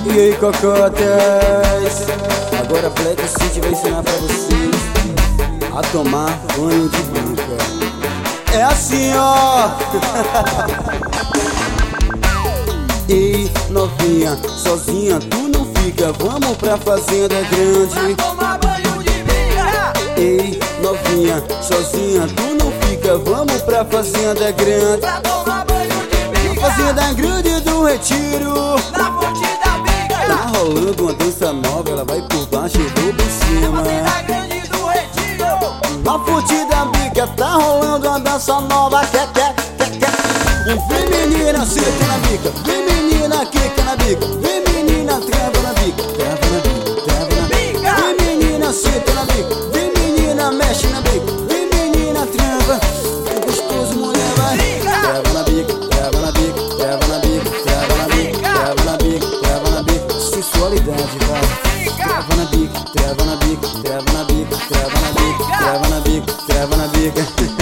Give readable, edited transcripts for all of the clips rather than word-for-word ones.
E aí, cocotas? Agora Black City vai ensinar pra vocês a tomar banho de bica. É assim, ó. Ei, novinha, sozinha tu não fica, vamos pra fazenda grande. Pra tomar banho de bica. Ei, novinha, sozinha tu não fica, vamos pra fazenda grande. Pra tomar banho de bica. Fazenda grande do Retiro. Na fonte da bica. Tá rolando uma dança nova, ela vai por baixo, eu vou por Na cima. fazenda grande do Retiro. Na fonte da bica tá rolando uma dança nova. Vem menina, senta na bica. Vem menina, quica na bica. Vem menina, trava na bica. Trava na bica, trava na bica. Vem menina, senta na bica. Vem menina, mexe na bica. Vem menina, trava. É gostoso, mulher, vai. Trava na bica, trava na bica, trava na bica, trava na bica, trava na bica, trava na bica. Sensualidade, vai. Trava na bica, trava na bica, trava na bica, trava na bica, trava na bica, trava na bica.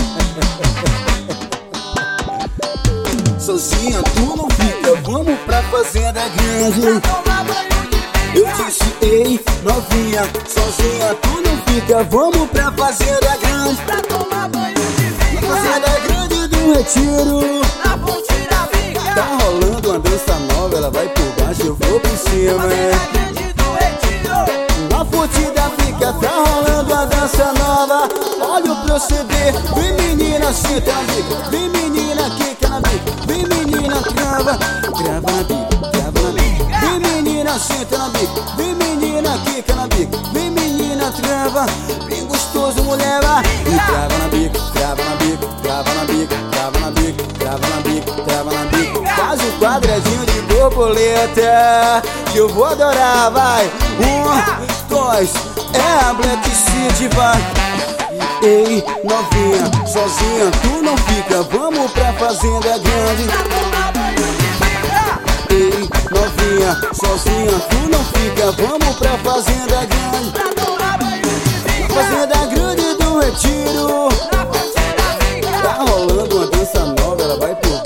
Sozinha tu não fica, vamos pra fazenda grande. Pra tomar banho de bica. Eu disse, ei, novinha, sozinha tu não fica, vamos pra fazenda grande. Pra tomar banho de bica. Fazenda grande do Retiro. Na fonte da bica. Tá rolando uma dança nova, ela vai por baixo, eu vou por cima. Fazenda grande do Retiro. Na fonte da bica tá rolando uma dança nova. Olha o proceder, vem menina, senta na bica. Vem menina, quica na bica. Vem menina, trava, trava na bica, trava na bica. Vem menina, senta na bica. Vem menina, quica na bica. Vem menina, trava, bem gostoso, mulher, vai. E trava na bica, trava na bica, trava na bica, trava na bica, trava na bica, trava na bica. Faz um quadradinho de borboleta que eu vou adorar, vai. 1, 2, é a Black City, vai. Ei, novinha, sozinha tu não fica, vamos pra fazenda grande. Pra tomar banho de bica. Ei, novinha, sozinha tu não fica, vamos pra fazenda grande. Pra tomar banho de bica. Fazenda grande do Retiro. Na fonte da bica. Tá rolando uma dança nova, ela vai por